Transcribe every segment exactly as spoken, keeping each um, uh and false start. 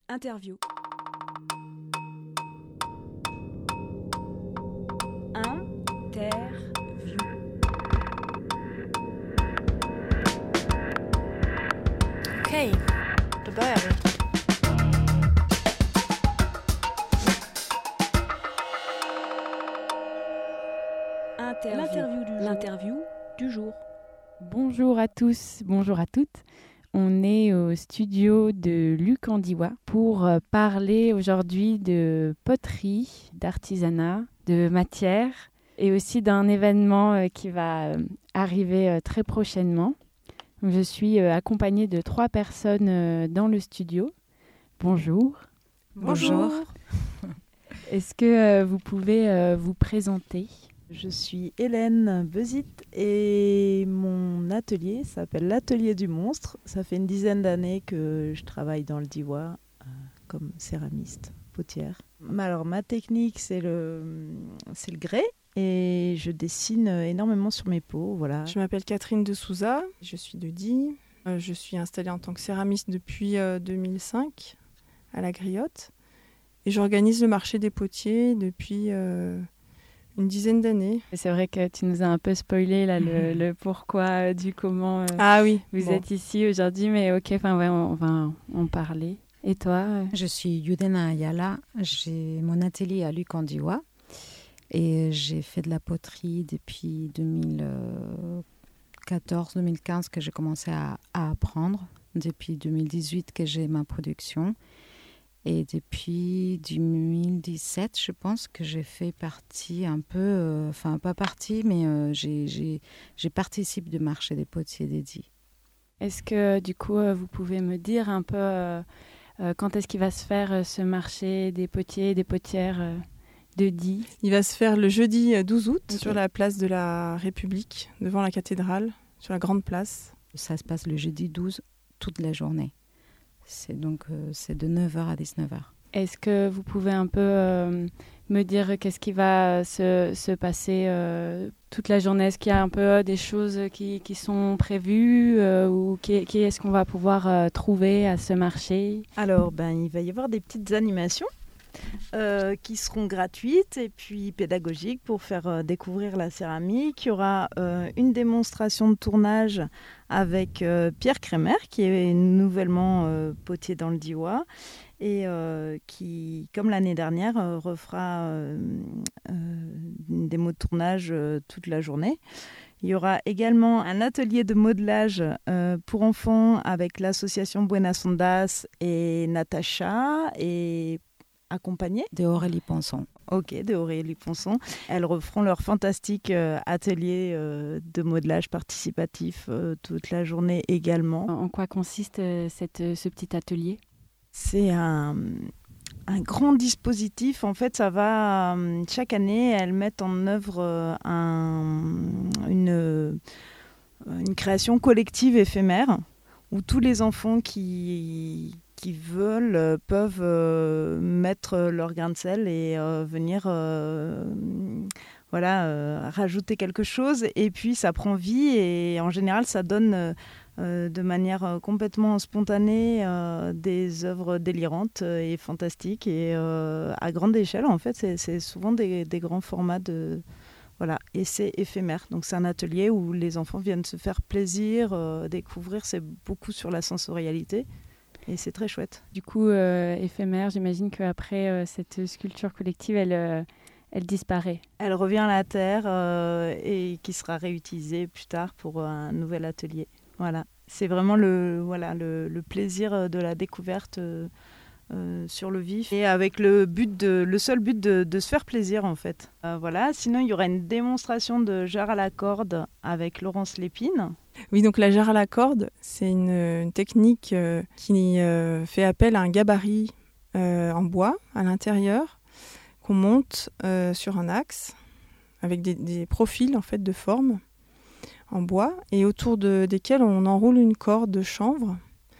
Interview. Interview. Okej, då börjar vi. Interview. L'interview du jour. L'interview du jour. Bonjour à tous, bonjour à toutes. On est au studio de Luc Andiwa pour parler aujourd'hui de poterie, d'artisanat, de matière et aussi d'un événement qui va arriver très prochainement. Je suis accompagnée de trois personnes dans le studio. Bonjour. Bonjour. Est-ce que vous pouvez vous présenter ? Je suis Hélène Bezit et mon atelier s'appelle l'Atelier du Monstre. Ça fait une dizaine d'années que je travaille dans le Diois euh, comme céramiste, potière. Alors ma technique c'est le, c'est le grès et je dessine énormément sur mes peaux. Voilà. Je m'appelle Catherine de Souza, je suis de Die. Euh, je suis installée en tant que céramiste depuis euh, deux mille cinq à la Griotte et j'organise le marché des potiers depuis... Euh, une dizaine d'années. C'est vrai que tu nous as un peu spoilé là, le, le pourquoi, du comment euh, ah oui, vous bon. êtes ici aujourd'hui, mais ok, enfin ouais, on, on va en parler. Et toi euh... Je suis Yudena Ayala, j'ai mon atelier à Luc Andiwa et j'ai fait de la poterie depuis deux mille quatorze deux mille quinze que j'ai commencé à, à apprendre, depuis deux mille dix-huit que j'ai ma production. Et depuis deux mille dix-sept, je pense que j'ai fait partie un peu, euh, enfin pas partie, mais euh, j'ai, j'ai, j'ai participé du marché des potiers des Die. Est-ce que du coup, euh, vous pouvez me dire un peu euh, euh, quand est-ce qu'il va se faire euh, ce marché des potiers et des potières euh, de Die ? Il va se faire le jeudi douze août okay. sur la place de la République, devant la cathédrale, sur la grande place. Ça se passe le jeudi douze, toute la journée. C'est donc euh, c'est de neuf heures à dix-neuf heures. Est-ce que vous pouvez un peu euh, me dire qu'est-ce qui va se, se passer euh, toute la journée ? Est-ce qu'il y a un peu euh, des choses qui, qui sont prévues euh, ou qui, qui est-ce qu'on va pouvoir euh, trouver à ce marché ? Alors, ben, il va y avoir des petites animations euh, qui seront gratuites et puis pédagogiques pour faire euh, découvrir la céramique. Il y aura euh, une démonstration de tournage avec euh, Pierre Crémer, qui est nouvellement euh, potier dans le Diois et euh, qui, comme l'année dernière, euh, refera euh, euh, une démo de tournage euh, toute la journée. Il y aura également un atelier de modelage euh, pour enfants avec l'association Buenas Ondas et Natacha et accompagnée de Aurélie Ponson. Ok, de Aurélie Ponson. Elles referont leur fantastique euh, atelier euh, de modelage participatif euh, toute la journée également. En quoi consiste euh, cette, ce petit atelier ? C'est un, un grand dispositif. En fait, ça va... Euh, chaque année, elles mettent en œuvre euh, un, une, une création collective éphémère où tous les enfants qui... qui veulent euh, peuvent euh, mettre leur grain de sel et euh, venir euh, voilà, euh, rajouter quelque chose. Et puis, ça prend vie et en général, ça donne euh, de manière euh, complètement spontanée euh, des œuvres délirantes et fantastiques. Et euh, à grande échelle, en fait, c'est, c'est souvent des, des grands formats de... Voilà, et c'est éphémère. Donc, c'est un atelier où les enfants viennent se faire plaisir, euh, découvrir. C'est beaucoup sur la sensorialité. Et c'est très chouette. Du coup, euh, éphémère, j'imagine qu'après, euh, cette sculpture collective, elle, euh, elle disparaît. Elle revient à la terre euh, et qui sera réutilisée plus tard pour un nouvel atelier. Voilà. C'est vraiment le, voilà, le, le plaisir de la découverte euh, euh, sur le vif. Et avec le, but de, le seul but de, de se faire plaisir, en fait. Euh, voilà. Sinon, il y aura une démonstration de jarre à la corde avec Laurence Lépine. Oui, donc la jarre à la corde, c'est une, une technique euh, qui euh, fait appel à un gabarit euh, en bois à l'intérieur qu'on monte euh, sur un axe avec des, des profils en fait de forme en bois et autour de, desquels on enroule une corde de chanvre.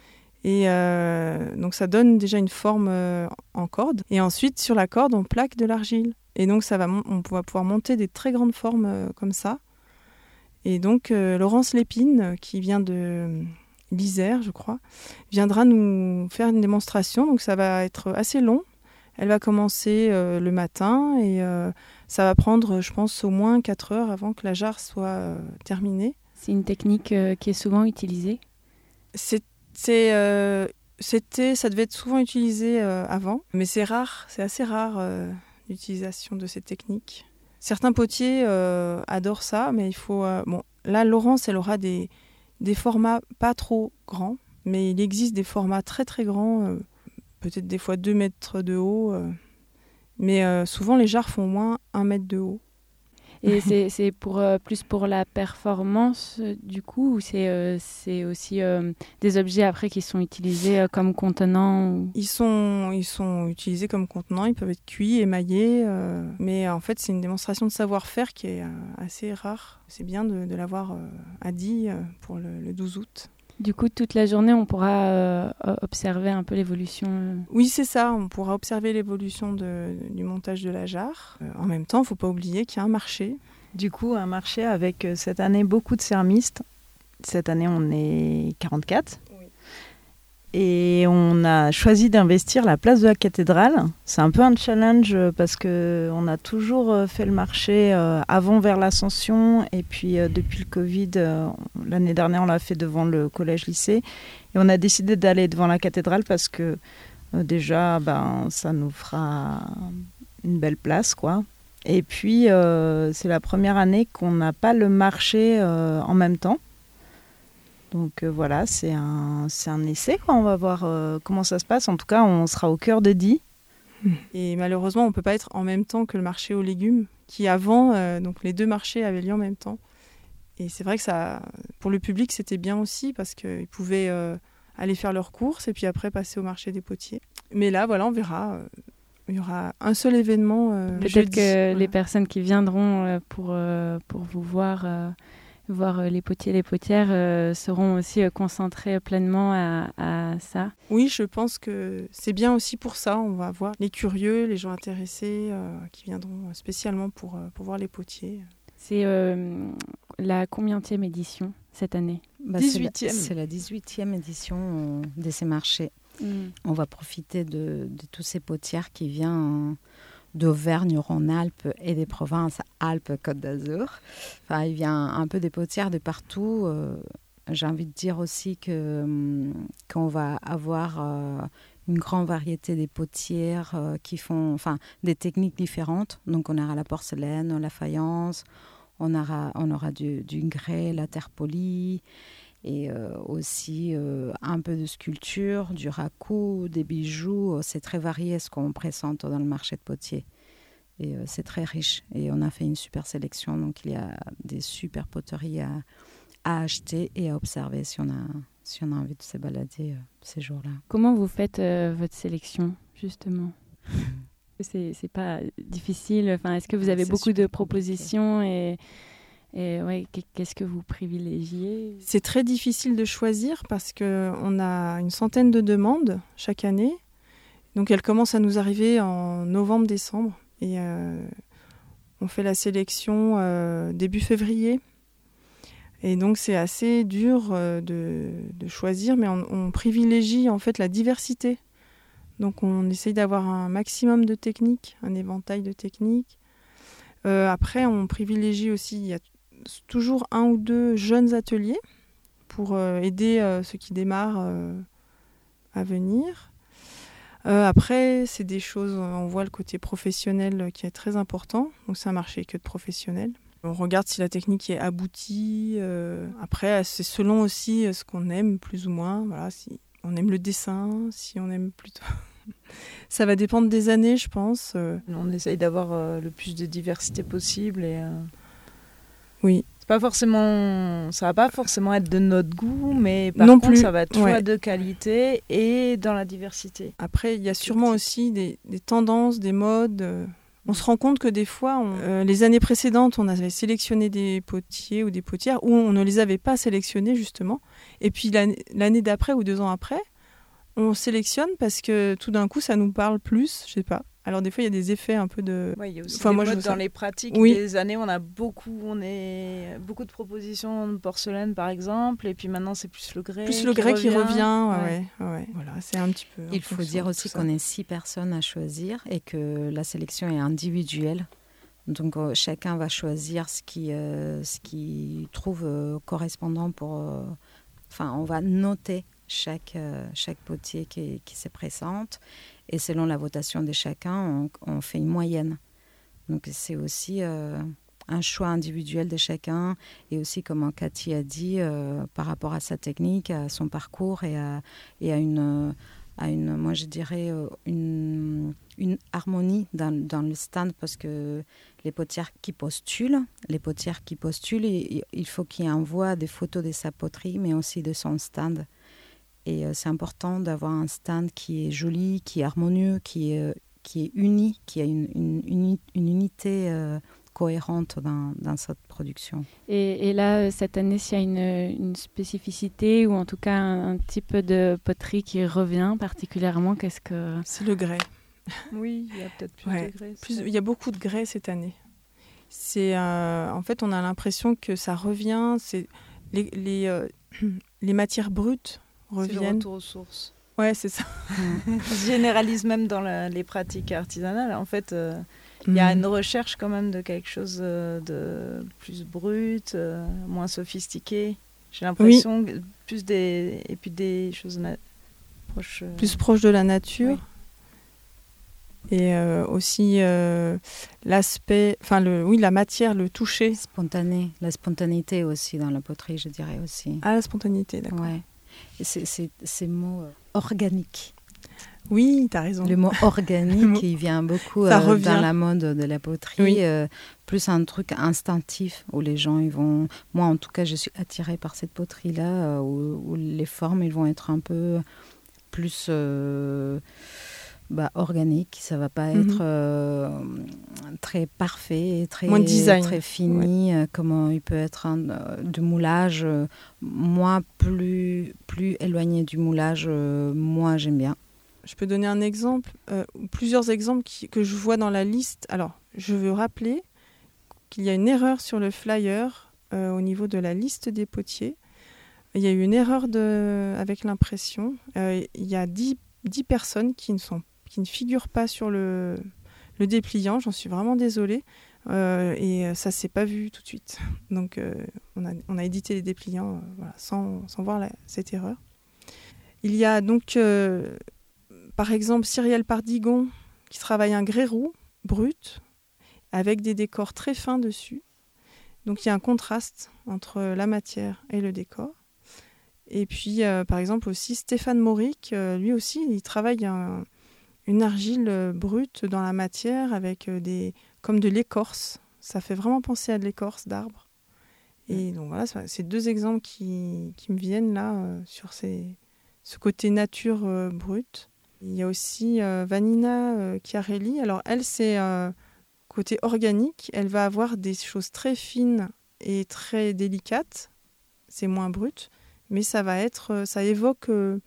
Et euh, donc ça donne déjà une forme euh, en corde. Et ensuite, sur la corde, on plaque de l'argile. Et donc ça va, on va pouvoir monter des très grandes formes euh, comme ça. Et donc, euh, Laurence Lépine, qui vient de l'Isère, je crois, viendra nous faire une démonstration. Donc ça va être assez long. Elle va commencer euh, le matin et euh, ça va prendre, je pense, au moins quatre heures avant que la jarre soit euh, terminée. C'est une technique euh, qui est souvent utilisée ? C'est, c'est, euh, c'était, ça devait être souvent utilisé euh, avant, mais c'est rare, c'est assez rare euh, l'utilisation de cette technique. Certains potiers euh, adorent ça, mais il faut... Euh, bon, là, Laurence, elle aura des, des formats pas trop grands, mais il existe des formats très très grands, euh, peut-être des fois deux mètres de haut, euh, mais euh, souvent les jarres font au moins un mètre de haut. Et c'est, c'est pour, euh, plus pour la performance, euh, du coup, ou c'est, euh, c'est aussi euh, des objets après qui sont utilisés euh, comme contenants ou... Ils sont, ils sont utilisés comme contenants, ils peuvent être cuits, émaillés, euh, mais en fait c'est une démonstration de savoir-faire qui est euh, assez rare. C'est bien de, de l'avoir euh, à Die euh, pour le, le douze août. Du coup, toute la journée, on pourra euh, observer un peu l'évolution. Euh... Oui, c'est ça. On pourra observer l'évolution de, du montage de la jarre. Euh, en même temps, il ne faut pas oublier qu'il y a un marché. Du coup, un marché avec euh, cette année beaucoup de céramistes. Cette année, on est quarante-quatre. Oui. Et on a choisi d'investir la place de la cathédrale. C'est un peu un challenge parce qu'on a toujours fait le marché euh, avant vers l'Ascension. Et puis, euh, depuis le Covid, euh, l'année dernière, on l'a fait devant le collège-lycée. Et on a décidé d'aller devant la cathédrale parce que euh, déjà, ben, ça nous fera une belle place, quoi. Et puis, euh, c'est la première année qu'on n'a pas le marché euh, en même temps. Donc euh, voilà, c'est un, c'est un essai, quoi. On va voir euh, comment ça se passe. En tout cas, on sera au cœur de Die. Et malheureusement, on ne peut pas être en même temps que le marché aux légumes, qui avant, euh, donc les deux marchés avaient lieu en même temps. Et c'est vrai que ça, pour le public, c'était bien aussi, parce qu'ils pouvaient euh, aller faire leurs courses et puis après passer au marché des potiers. Mais là, voilà, on verra. Euh, il y aura un seul événement euh, Peut-être jeudi. que Voilà. les personnes qui viendront euh, pour, euh, pour vous voir... Euh... voir les potiers et les potières euh, seront aussi euh, concentrés pleinement à, à ça. Oui, je pense que c'est bien aussi pour ça. On va voir les curieux, les gens intéressés euh, qui viendront spécialement pour, euh, pour voir les potiers. C'est euh, la combienième édition cette année ? Bah, dix-huitième. C'est la dix-huitième édition euh, de ces marchés. Mm. On va profiter de, de tous ces potières qui viennent... Euh, d'Auvergne-Rhône-Alpes et des provinces Alpes-Côte d'Azur. Enfin, il vient un peu des potières de partout. Euh, j'ai envie de dire aussi que, qu'on va avoir euh, une grande variété des potières euh, qui font enfin, des techniques différentes. Donc, on aura la porcelaine, la faïence, on aura, on aura du, du grès, la terre polie, et euh, aussi euh, un peu de sculpture, du raku, des bijoux. C'est très varié ce qu'on présente dans le marché de potiers. Et euh, c'est très riche. Et on a fait une super sélection. Donc, il y a des super poteries à, à acheter et à observer si on a, si on a envie de se balader euh, ces jours-là. Comment vous faites euh, votre sélection, justement ? c'est, c'est pas difficile. Enfin, est-ce que vous avez c'est beaucoup de compliqué. propositions et... Et ouais, qu'est-ce que vous privilégiez ? C'est très difficile de choisir parce qu'on a une centaine de demandes chaque année. Donc elles commencent à nous arriver en novembre-décembre. Et euh, on fait la sélection euh, début février. Et donc c'est assez dur euh, de, de choisir, mais on, on privilégie en fait la diversité. Donc on essaye d'avoir un maximum de techniques, un éventail de techniques. Euh, après, on privilégie aussi... Il y a toujours un ou deux jeunes ateliers pour euh, aider euh, ceux qui démarrent euh, à venir. Euh, après, c'est des choses, on voit le côté professionnel qui est très important. Donc, c'est un marché que de professionnels. On regarde si la technique est aboutie. Euh, après, c'est selon aussi ce qu'on aime, plus ou moins. Voilà, si on aime le dessin, si on aime plutôt... Ça va dépendre des années, je pense. On essaye d'avoir euh, le plus de diversité possible et... Euh... Oui. C'est pas forcément, ça va pas forcément être de notre goût, mais par non contre, plus. ça va être choix ouais. de qualité et dans la diversité. Après, il y a sûrement aussi des, des tendances, des modes. On se rend compte que des fois, on, euh, les années précédentes, on avait sélectionné des potiers ou des potières où on ne les avait pas sélectionnés, justement. Et puis l'année, l'année d'après ou deux ans après, on sélectionne parce que tout d'un coup, ça nous parle plus, je sais pas. Alors des fois, il y a des effets un peu de... Ouais, il y a aussi enfin, des moi, modes je dans ça... les pratiques. Oui. Des années, on a beaucoup, on est beaucoup de propositions de porcelaine, par exemple, et puis maintenant, c'est plus le grès. Plus le qui grès revient. qui revient, ouais, ouais. ouais, ouais. Voilà, c'est un petit peu... Il faut dire aussi qu'on est six personnes à choisir et que la sélection est individuelle. Donc euh, chacun va choisir ce qui, euh, ce qui trouve euh, correspondant pour... Euh, enfin, on va noter chaque, euh, chaque potier qui, qui se présente. Et selon la votation de chacun, on, on fait une moyenne. Donc c'est aussi euh, un choix individuel de chacun. Et aussi, comme Cathy a dit, euh, par rapport à sa technique, à son parcours et à, et à une... à une, moi je dirais, une, une harmonie dans, dans le stand, parce que les potières qui postulent, les potières qui postulent, il, il faut qu'ils envoient des photos de sa poterie, mais aussi de son stand. Et euh, c'est important d'avoir un stand qui est joli, qui est harmonieux, qui est, qui est uni, qui a une, une, une, une unité euh, cohérente dans, dans cette production. Et, et là, cette année, s'il y a une, une spécificité ou en tout cas un, un type de poterie qui revient particulièrement, qu'est-ce que... C'est le grès. Oui, il y a peut-être plus ouais. de grès. Plus, il y a beaucoup de grès cette année. C'est, euh, en fait, on a l'impression que ça revient. C'est les, les, euh, les matières brutes reviennent. C'est le retour aux sources. Ouais, c'est ça. Ça se généralise même dans la, les pratiques artisanales. En fait, euh, il y a une recherche quand même de quelque chose de plus brut, euh, moins sophistiqué. J'ai l'impression oui. plus des et puis des choses na- proches. Euh... Plus proches de la nature. Oui. Et euh, aussi euh, l'aspect, enfin le, oui, la matière, le toucher. Spontané, la spontanéité aussi dans la poterie, je dirais aussi. Ah, la spontanéité, d'accord. Ouais. Et c'est, c'est, ces mots euh, organiques. Oui, tu as raison. Le mot organique, mot... il vient beaucoup euh, dans la mode de la poterie. Oui. Euh, plus un truc instinctif où les gens, ils vont... Moi, en tout cas, je suis attirée par cette poterie-là, euh, où, où les formes, ils vont être un peu plus... Euh, Bah, organique, ça va pas être mm-hmm. euh, très parfait, très, moins design. Très fini, ouais. euh, comme il peut être un, euh, de moulage. Euh, moi, plus, plus éloigné du moulage, euh, moi j'aime bien. Je peux donner un exemple, euh, plusieurs exemples qui, que je vois dans la liste. Alors, je veux rappeler qu'il y a une erreur sur le flyer euh, au niveau de la liste des potiers. Il y a eu une erreur de, avec l'impression. Euh, il y a dix personnes qui ne sont qui ne figure pas sur le, le dépliant. J'en suis vraiment désolée. Euh, et ça ne s'est pas vu tout de suite. Donc, euh, on, a, on a édité les dépliants euh, voilà, sans, sans voir la, cette erreur. Il y a donc, euh, par exemple, Cyrielle Pardigon qui travaille un grès roux brut avec des décors très fins dessus. Donc, il y a un contraste entre la matière et le décor. Et puis, euh, par exemple, aussi Stéphane Mauric, euh, lui aussi, il travaille un... une argile brute dans la matière avec des comme de l'écorce. Ça fait vraiment penser à de l'écorce d'arbre. Et donc voilà, c'est deux exemples qui, qui me viennent là euh, sur ces, ce côté nature euh, brute. Il y a aussi euh, Vanina euh, Chiarelli. Alors elle, c'est euh, côté organique. Elle va avoir des choses très fines et très délicates. C'est moins brut, mais ça va être, ça évoque euh,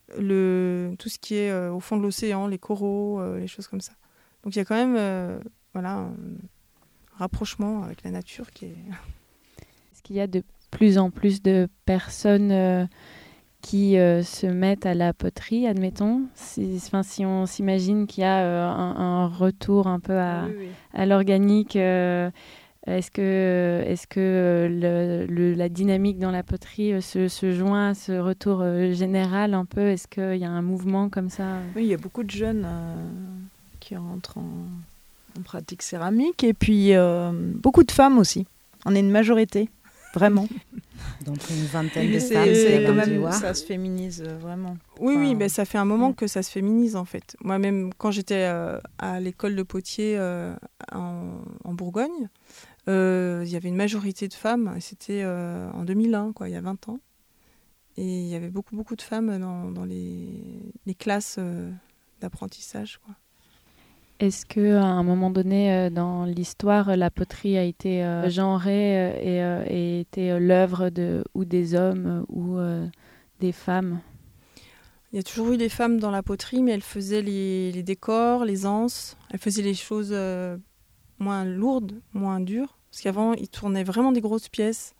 Le, tout ce qui est euh, au fond de l'océan, les coraux, euh, les choses comme ça. Donc il y a quand même euh, voilà, un rapprochement avec la nature qui est... Est-ce qu'il y a de plus en plus de personnes euh, qui euh, se mettent à la poterie, admettons si, si on s'imagine qu'il y a euh, un, un retour un peu à, oui, oui. à l'organique, euh, Est-ce que, est-ce que le, le, la dynamique dans la poterie se, se joint à ce retour général un peu? Est-ce qu'il y a un mouvement comme ça? Oui, il y a beaucoup de jeunes euh, qui rentrent en, en pratique céramique et puis euh, beaucoup de femmes aussi. On est une majorité, vraiment. Donc une vingtaine de c'est, femmes, c'est c'est quand même, ça se féminise vraiment. Oui, enfin, oui, ben, ça fait un moment que ça se féminise en fait. Moi-même, quand j'étais euh, à l'école de potier euh, en, en Bourgogne, il euh, y avait une majorité de femmes, et c'était euh, en deux mille un, quoi, il y a vingt ans. Et il y avait beaucoup, beaucoup de femmes dans, dans les, les classes euh, d'apprentissage, quoi. Est-ce qu'à un moment donné, euh, dans l'histoire, la poterie a été euh, genrée euh, et, euh, et était euh, l'œuvre de, ou des hommes euh, ou euh, des femmes? Il y a toujours eu des femmes dans la poterie, mais elles faisaient les, les décors, les anses. Elles faisaient les choses euh, moins lourdes, moins dures. Parce qu'avant, ils tournaient vraiment des grosses pièces.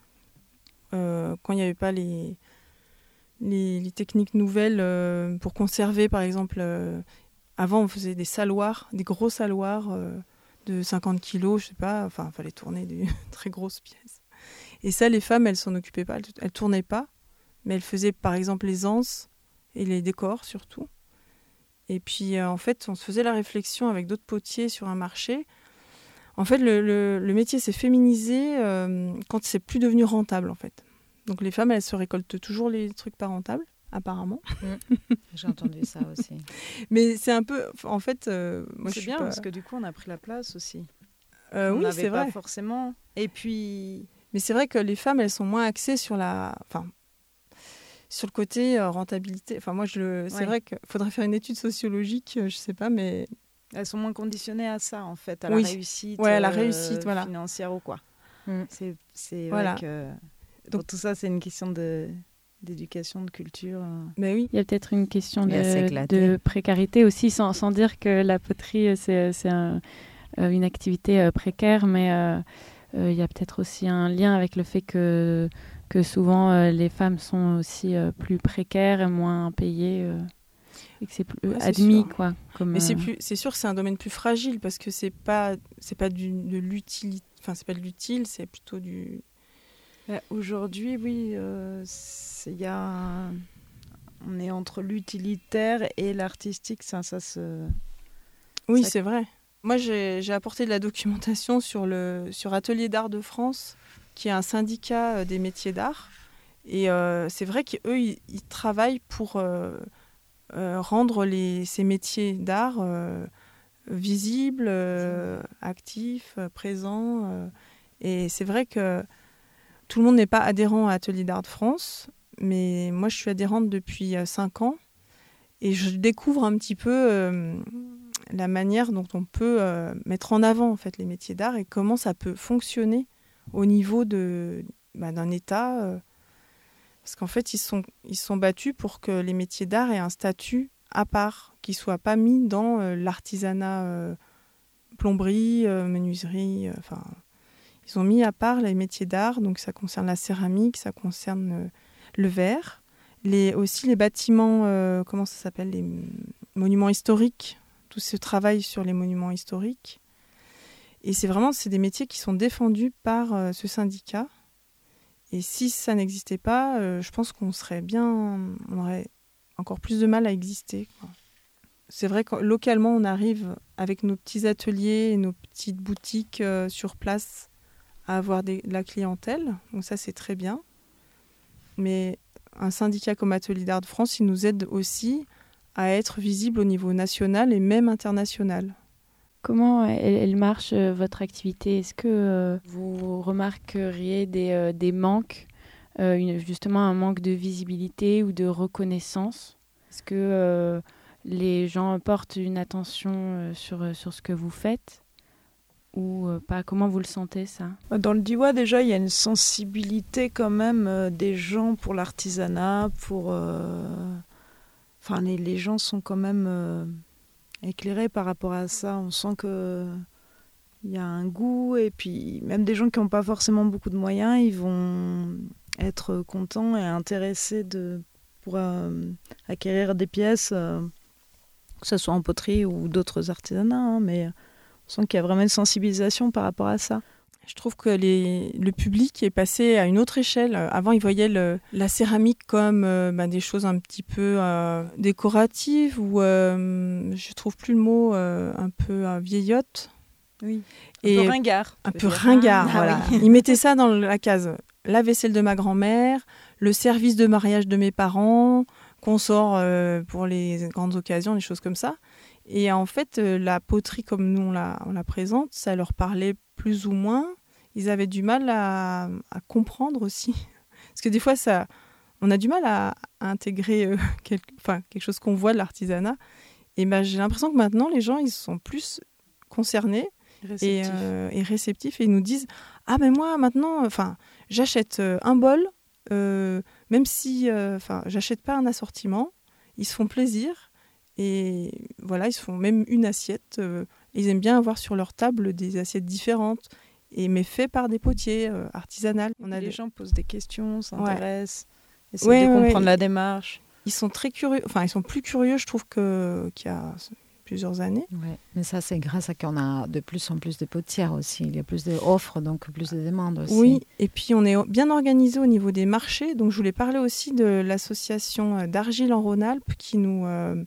Euh, quand il n'y avait pas les, les, les techniques nouvelles euh, pour conserver, par exemple. Euh, avant, on faisait des saloirs, des gros saloirs euh, de cinquante kilos, je sais pas. Enfin, il fallait tourner des très grosses pièces. Et ça, les femmes, elles s'en occupaient pas. Elles ne tournaient pas. Mais elles faisaient, par exemple, les anses et les décors, surtout. Et puis, euh, en fait, on se faisait la réflexion avec d'autres potiers sur un marché. En fait, le, le, le métier s'est féminisé euh, quand c'est plus devenu rentable, en fait. Donc, les femmes, elles se récoltent toujours les trucs pas rentables, apparemment. Mmh. J'ai entendu ça aussi. Mais c'est un peu... En fait, euh, moi, c'est je bien, pas... parce que du coup, on a pris la place aussi. Euh, on oui, n'avait c'est pas vrai. forcément... Et puis... Mais c'est vrai que les femmes, elles sont moins axées sur la... Enfin, sur le côté euh, rentabilité. Enfin, moi, je le... c'est Ouais. vrai qu'il faudrait faire une étude sociologique, euh, je sais pas, mais... Elles sont moins conditionnées à ça, en fait, à Oui. la réussite, Ouais, à la euh, réussite, voilà. financière ou quoi. Mm. C'est, c'est Voilà. vrai que Donc- pour tout ça, c'est une question de, d'éducation, de culture. euh. Mais oui. Il y a peut-être une question Et à de, s'éclater. de précarité aussi, sans, sans dire que la poterie, c'est, c'est un, euh, une activité euh, précaire, mais euh, euh, il y a peut-être aussi un lien avec le fait que, que souvent euh, les femmes sont aussi euh, plus précaires et moins payées, euh, et que c'est plus Ouais, c'est admis, sûr. quoi. Comme, Mais c'est, euh, plus, c'est sûr que c'est un domaine plus fragile parce que c'est pas, c'est pas du, de l'utilité. Enfin, c'est pas de l'utile, c'est plutôt du... Ouais, aujourd'hui, oui, euh, c'est- il y a un- on est entre l'utilitaire et l'artistique, ça, ça se... Oui, Ça- c'est vrai. Moi, j'ai, j'ai apporté de la documentation sur, le, sur Atelier d'Art de France, qui est un syndicat euh, des métiers d'art. Et euh, c'est vrai qu'eux, ils, ils travaillent pour euh, euh, rendre les, ces métiers d'art euh, visibles, euh, actifs, euh, présents. euh. Et c'est vrai que tout le monde n'est pas adhérent à Atelier d'Art de France, mais moi, je suis adhérente depuis euh, cinq ans. Et je découvre un petit peu euh, la manière dont on peut euh, mettre en avant en fait, les métiers d'art et comment ça peut fonctionner au niveau de, bah, d'un État. Euh, parce qu'en fait, ils sont, ils sont battus pour que les métiers d'art aient un statut à part, qui ne soit pas mis dans euh, l'artisanat euh, plomberie, euh, menuiserie. Enfin, euh, ils ont mis à part les métiers d'art, donc ça concerne la céramique, ça concerne euh, le verre. Les, aussi les bâtiments, euh, comment ça s'appelle, les monuments historiques, tout ce travail sur les monuments historiques. Et c'est vraiment c'est des métiers qui sont défendus par euh, ce syndicat. Et si ça n'existait pas, euh, je pense qu'on serait bien, on aurait encore plus de mal à exister, quoi. C'est vrai que localement, on arrive avec nos petits ateliers et nos petites boutiques euh, sur place à avoir des, de la clientèle. Donc ça, c'est très bien. Mais un syndicat comme Atelier d'Art de France, il nous aide aussi à être visible au niveau national et même international. Comment elle, elle marche, euh, votre activité ? Est-ce que euh, vous remarqueriez des, euh, des manques, euh, une, justement un manque de visibilité ou de reconnaissance ? Est-ce que euh, les gens portent une attention euh, sur, sur ce que vous faites ou euh, pas ? Comment vous le sentez, ça ? Dans le Diois, déjà, il y a une sensibilité quand même euh, des gens pour l'artisanat, pour... euh, Enfin, les, les gens sont quand même euh, éclairés par rapport à ça. On sent que il y a un goût, et puis même des gens qui n'ont pas forcément beaucoup de moyens, ils vont être contents et intéressés de, pour euh, acquérir des pièces, euh, que ce soit en poterie ou d'autres artisanats, hein, mais on sent qu'il y a vraiment une sensibilisation par rapport à ça. Je trouve que les, le public est passé à une autre échelle. Avant, il voyait le, la céramique comme euh, bah, des choses un petit peu euh, décoratives ou, euh, je trouve plus le mot, euh, un peu euh, vieillotte. Oui. Un Et peu ringard. Un tu peu veux dire. ringard, Ah, voilà. oui. Ils mettaient ça dans la case la vaisselle de ma grand-mère, le service de mariage de mes parents, qu'on sort euh, pour les grandes occasions, des choses comme ça. Et en fait, euh, la poterie, comme nous on la, on la présente, ça leur parlait plus ou moins. Ils avaient du mal à, à comprendre aussi. Parce que des fois, ça, on a du mal à, à intégrer euh, quelque, enfin, quelque chose qu'on voit de l'artisanat. Et ben, j'ai l'impression que maintenant, les gens, ils sont plus concernés et, euh, et réceptifs. Et ils nous disent « Ah, mais moi, maintenant, enfin, j'achète euh, un bol, euh, même si... Enfin, j'achète pas un assortiment. ils se font plaisir et voilà, ils se font même une assiette. Euh, ils aiment bien avoir sur leur table des assiettes différentes, et, mais faites par des potiers euh, artisanales. On a les des gens posent des questions, s'intéressent, ouais. essaient ouais, de ouais, comprendre ouais. la démarche. Ils sont très curieux, enfin ils sont plus curieux, je trouve, que, qu'il y a plusieurs années. Ouais, mais ça, c'est grâce à qu'on a de plus en plus de potières aussi. Il y a plus d'offres, donc plus de demandes aussi. Oui, et puis on est bien organisé au niveau des marchés. Donc je voulais parler aussi de l'association d'Argile en Rhône-Alpes qui nous euh,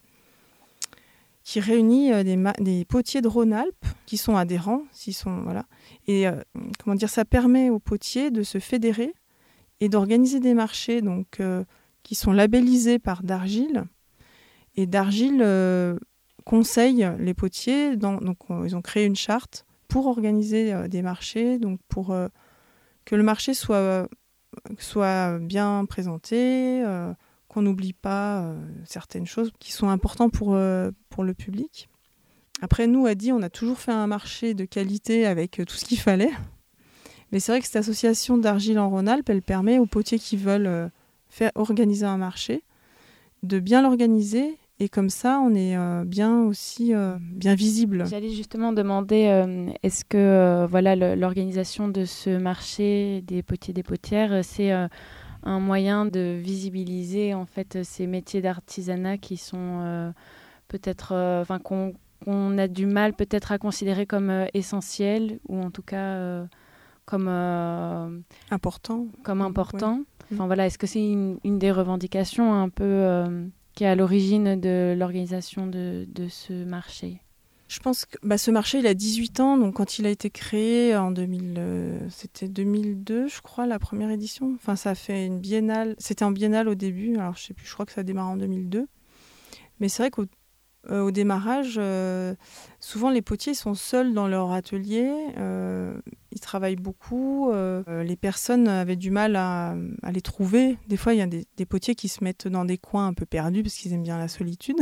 qui réunit euh, des, ma- des potiers de Rhône-Alpes qui sont adhérents, s'ils sont voilà. Et euh, comment dire, ça permet aux potiers de se fédérer et d'organiser des marchés donc euh, qui sont labellisés par d'Argile. Et d'Argile euh, conseille les potiers. Dans, donc, euh, ils ont créé une charte pour organiser euh, des marchés, donc pour euh, que le marché soit, euh, soit bien présenté, euh, qu'on n'oublie pas euh, certaines choses qui sont importantes pour, euh, pour le public. Après, nous, à Die, on a toujours fait un marché de qualité avec euh, tout ce qu'il fallait. Mais c'est vrai que cette association d'Argile en Rhône-Alpes, elle permet aux potiers qui veulent euh, faire organiser un marché de bien l'organiser. Et comme ça, on est euh, bien aussi euh, bien visible. J'allais justement demander, euh, est-ce que euh, voilà, le, l'organisation de ce marché des potiers des potières, c'est euh, un moyen de visibiliser en fait ces métiers d'artisanat qui sont euh, peut-être, enfin euh, qu'on, qu'on a du mal peut-être à considérer comme euh, essentiels ou en tout cas euh, comme euh, important. Comme important. Ouais. Enfin voilà, est-ce que c'est une, une des revendications un peu euh, qui est à l'origine de l'organisation de, de ce marché? Je pense que bah, ce marché, il a dix-huit ans. Donc, quand il a été créé en deux mille, euh, c'était deux mille deux, je crois, la première édition. Enfin, ça a fait une biennale. C'était en biennale au début. Alors, je sais plus, je crois que ça a démarré en deux mille deux. Mais c'est vrai qu'au euh, au démarrage, euh, souvent, les potiers sont seuls dans leur atelier. Euh, ils travaillent beaucoup. Euh, les personnes avaient du mal à, à les trouver. Des fois, il y a des, des potiers qui se mettent dans des coins un peu perdus parce qu'ils aiment bien la solitude.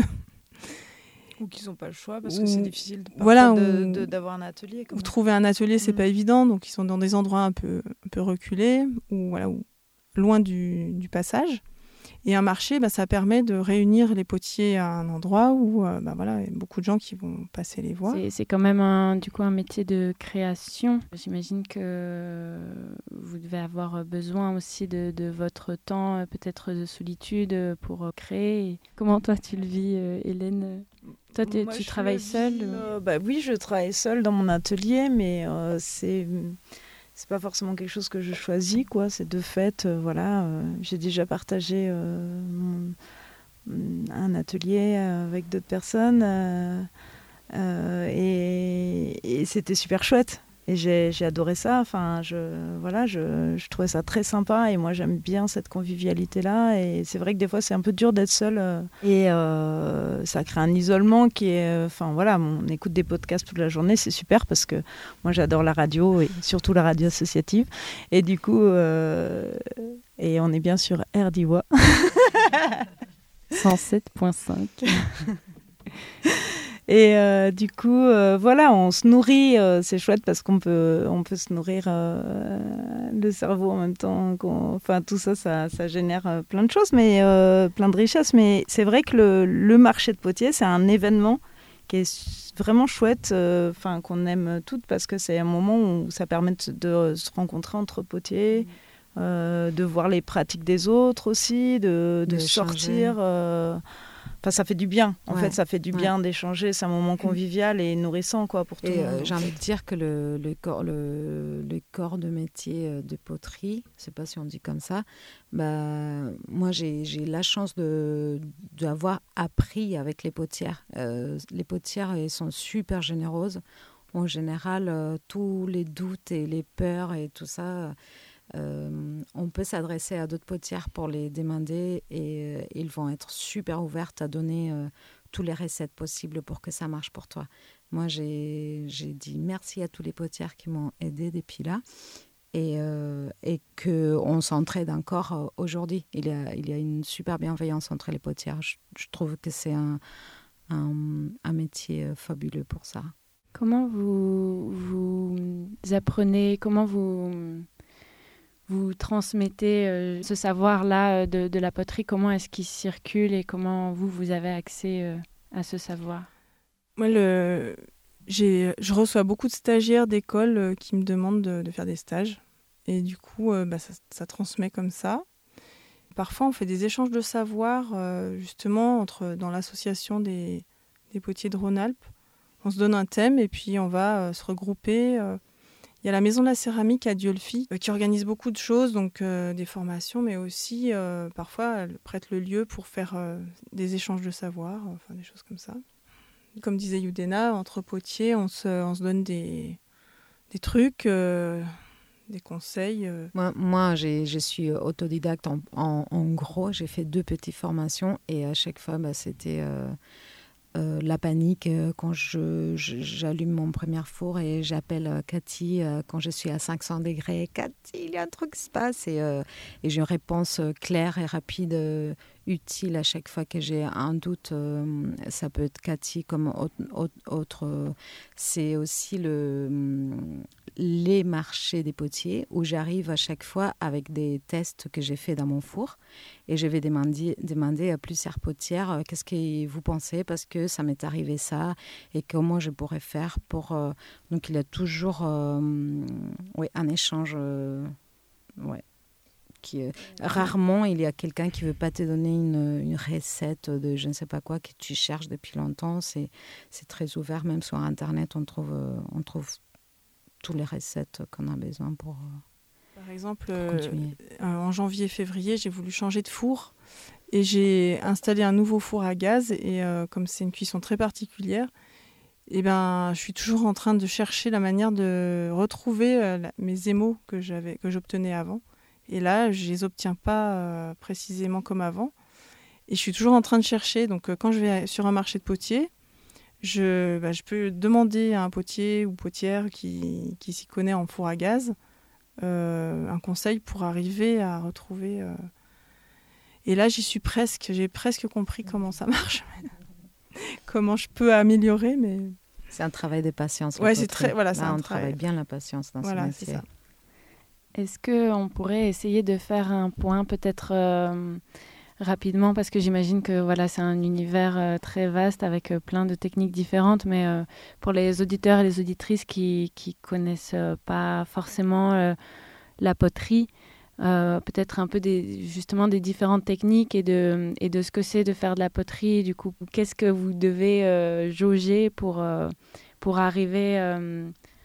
Ou qu'ils n'ont pas le choix parce que c'est difficile de, voilà, de, ou, de, d'avoir un atelier. Ou trouver un atelier, c'est mmh. pas évident, donc ils sont dans des endroits un peu, un peu reculés ou, voilà, ou loin du, du passage. Et un marché, bah, ça permet de réunir les potiers à un endroit où euh, bah, voilà, il y a beaucoup de gens qui vont passer les voir. C'est, c'est quand même un, du coup un métier de création. J'imagine que vous devez avoir besoin aussi de, de votre temps, peut-être de solitude pour créer. Comment toi tu le vis, euh, Hélène? Toi, tu, Moi, tu travailles seule euh, bah, Oui, je travaille seule dans mon atelier, mais euh, c'est... c'est pas forcément quelque chose que je choisis, quoi. C'est de fait, euh, voilà. Euh, j'ai déjà partagé euh, mon, un atelier avec d'autres personnes euh, euh, et, et c'était super chouette. Et j'ai, j'ai adoré ça. Enfin, je, voilà, je, je trouvais ça très sympa et moi j'aime bien cette convivialité-là. Et c'est vrai que des fois c'est un peu dur d'être seule euh, et euh, ça crée un isolement qui est. Enfin voilà, on écoute des podcasts toute la journée, c'est super parce que moi j'adore la radio et surtout la radio associative. Et du coup, euh, et on est bien sur R D I W A. cent sept virgule cinq. Et euh, du coup, euh, voilà, on se nourrit. Euh, c'est chouette parce qu'on peut, on peut se nourrir euh, le cerveau en même temps. Qu'on... Enfin, tout ça, ça, ça génère euh, plein de choses, mais euh, plein de richesses. Mais c'est vrai que le, le marché de Potiers, c'est un événement qui est vraiment chouette, euh, enfin, qu'on aime toutes parce que c'est un moment où ça permet de, de se rencontrer entre potiers, euh, de voir les pratiques des autres aussi, de, de, de sortir. Euh, Enfin, ça fait du bien. En ouais. fait, ça fait du bien ouais. d'échanger. C'est un moment convivial et nourrissant, quoi, pour tout et le monde. Euh, j'ai envie de dire que le, le, corps, le, le corps de métier de poterie, je ne sais pas si on dit comme ça, bah, moi, j'ai, j'ai la chance de, d'avoir appris avec les potières. Euh, les potières, elles sont super généreuses. En général, euh, tous les doutes et les peurs et tout ça... Euh, on peut s'adresser à d'autres potières pour les demander et euh, ils vont être super ouvertes à donner euh, toutes les recettes possibles pour que ça marche pour toi. Moi, j'ai, j'ai dit merci à tous les potières qui m'ont aidée depuis là et, euh, et qu'on s'entraide encore euh, aujourd'hui. Il y, a, il y a une super bienveillance entre les potières. Je, je trouve que c'est un, un, un métier fabuleux pour ça. Comment vous, vous apprenez, comment vous... vous transmettez euh, ce savoir-là euh, de, de la poterie? Comment est-ce qu'il circule et comment vous, vous avez accès euh, à ce savoir? Moi, le... J'ai... je reçois beaucoup de stagiaires d'école euh, qui me demandent de, de faire des stages. Et du coup, euh, bah, ça, ça transmet comme ça. Parfois, on fait des échanges de savoir, euh, justement, entre, dans l'association des, des potiers de Rhône-Alpes. On se donne un thème et puis on va euh, se regrouper. Euh. Il y a la Maison de la Céramique à Dieulfi euh, qui organise beaucoup de choses, donc euh, des formations, mais aussi, euh, parfois, elle prête le lieu pour faire euh, des échanges de savoir, enfin des choses comme ça. Comme disait Yudena, entre potiers, on se, on se donne des, des trucs... Euh, des conseils euh... Moi, moi j'ai, je suis autodidacte. En, en, en gros, j'ai fait deux petites formations et à chaque fois, bah, c'était euh, euh, la panique euh, quand je, je, j'allume mon premier four et j'appelle euh, Cathy euh, quand je suis à cinq cents degrés. Cathy, il y a un truc qui se passe. Et, euh, et j'ai une réponse claire et rapide, euh, utile à chaque fois que j'ai un doute. Euh, ça peut être Cathy comme autre. autre euh, c'est aussi le... les marchés des potiers où j'arrive à chaque fois avec des tests que j'ai fait dans mon four et je vais demander, demander à plusieurs potières euh, qu'est-ce que vous pensez parce que ça m'est arrivé ça et comment je pourrais faire pour... Euh... Donc il y a toujours euh, ouais, un échange... Euh... Ouais. Qui, euh, rarement, il y a quelqu'un qui ne veut pas te donner une, une recette de je ne sais pas quoi que tu cherches depuis longtemps. C'est, c'est très ouvert. Même sur Internet, on trouve... Euh, on trouve toutes les recettes qu'on a besoin pour euh, Par exemple, euh, en janvier-février, j'ai voulu changer de four et j'ai installé un nouveau four à gaz et euh, comme c'est une cuisson très particulière, et ben, je suis toujours en train de chercher la manière de retrouver euh, la, mes émaux que, j'avais, que j'obtenais avant. Et là, je ne les obtiens pas euh, précisément comme avant. Et je suis toujours en train de chercher. Donc, euh, quand je vais sur un marché de potiers, Je, bah, je peux demander à un potier ou potière qui, qui s'y connaît en four à gaz euh, un conseil pour arriver à retrouver. Euh... Et là, j'y suis presque. J'ai presque compris comment ça marche, comment je peux améliorer. Mais c'est un travail de patience. Ouais, c'est très. Voilà, c'est Là, un on travail. travaille bien la patience dans voilà, ce métier. C'est ça. Est-ce que on pourrait essayer de faire un point peut-être euh, rapidement, parce que j'imagine que voilà, c'est un univers euh, très vaste avec euh, plein de techniques différentes, mais euh, pour les auditeurs et les auditrices qui qui connaissent euh, pas forcément euh, la poterie, euh, peut-être un peu des, justement des différentes techniques et de, et de ce que c'est de faire de la poterie. Du coup, qu'est-ce que vous devez euh, jauger pour, euh, pour arriver euh,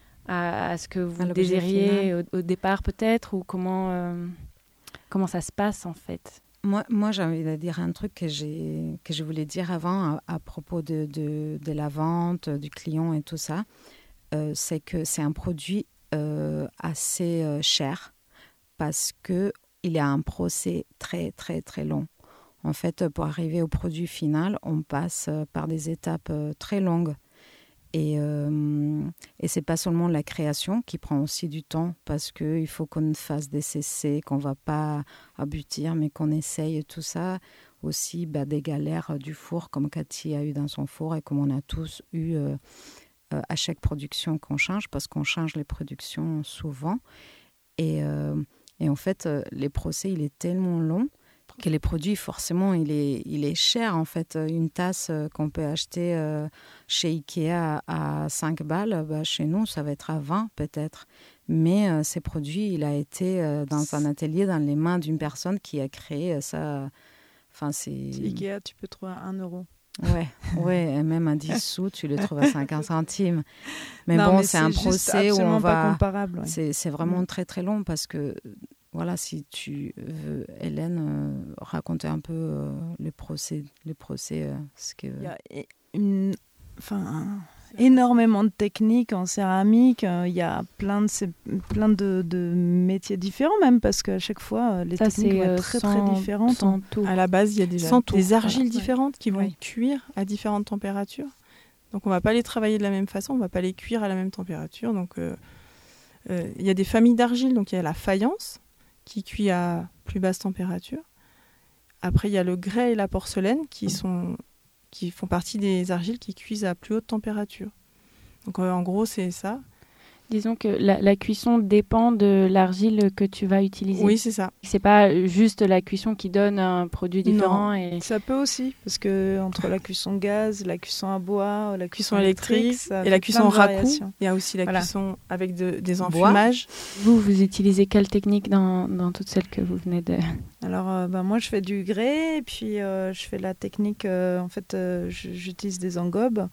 à, à ce que vous désiriez au, au départ peut-être, ou comment, euh, comment ça se passe en fait? Moi, moi, j'ai envie de dire un truc que, j'ai, que je voulais dire avant à, à propos de, de, de la vente, du client et tout ça. Euh, c'est que c'est un produit euh, assez euh, cher parce qu'il y a un procès très, très, très long. En fait, pour arriver au produit final, on passe par des étapes euh, très longues. Et, euh, et ce n'est pas seulement la création qui prend aussi du temps parce qu'il faut qu'on fasse des essais, qu'on ne va pas aboutir, mais qu'on essaye et tout ça. Aussi bah, des galères du four comme Cathy a eu dans son four et comme on a tous eu euh, euh, à chaque production qu'on change parce qu'on change les productions souvent. Et, euh, et en fait, euh, les procès, il est tellement long que les produits, forcément, il est, il est cher. En fait, une tasse qu'on peut acheter euh, chez Ikea à cinq balles, bah, chez nous, ça va être à vingt peut-être. Mais euh, ces produits, il a été euh, dans un atelier, dans les mains d'une personne qui a créé ça. Enfin, c'est... Ikea, tu peux trouver à un euro. Ouais, ouais, et même à dix sous, tu le trouves à cinquante centimes. Mais non, bon, mais c'est, c'est un procès où on va... pas comparable. Ouais. C'est, c'est vraiment mmh. très, très long parce que... Voilà, si tu veux, Hélène, euh, raconter un peu euh, les procès, les procès euh, ce que... Il y a une, enfin, énormément de techniques en céramique. Il y a plein de, plein de, de métiers différents même, parce qu'à chaque fois, les Ça, techniques c'est, vont être euh, très, sans, très différentes. Sans tout. À la base, il y a déjà sans des tout. argiles Voilà. différentes qui vont ouais. cuire à différentes températures. Donc, on ne va pas les travailler de la même façon, on ne va pas les cuire à la même température. Donc, euh, euh, il y a des familles d'argile. Donc, il y a la faïence, qui cuit à plus basse température. Après, il y a le grès et la porcelaine qui, sont, qui font partie des argiles qui cuisent à plus haute température. Donc, euh, en gros, c'est ça. Disons que la, la cuisson dépend de l'argile que tu vas utiliser. Oui, c'est ça. C'est pas juste la cuisson qui donne un produit différent. Non, et... ça peut aussi, parce que entre la cuisson gaz, la cuisson à bois, la cuisson, cuisson électrique et la cuisson raku, il y a aussi la voilà. cuisson avec de, des enfumages. Vous, vous utilisez quelle technique dans, dans toutes celles que vous venez de... Alors, euh, ben, moi, je fais du grès, et puis euh, je fais la technique, euh, en fait, euh, j'utilise des engobes.